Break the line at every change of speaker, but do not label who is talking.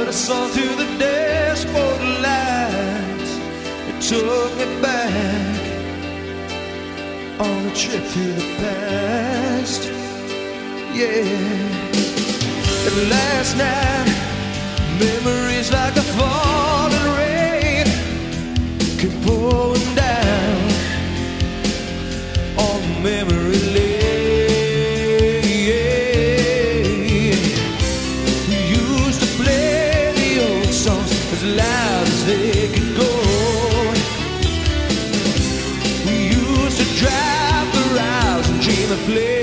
a song to the dashboard lights. It took me back on a trip to the past. Yeah. And last night, memories like a falling rain keep pouring down on memory lane. We used to play the old songs as loud as they could go. We used to drive the rouse and dream of play.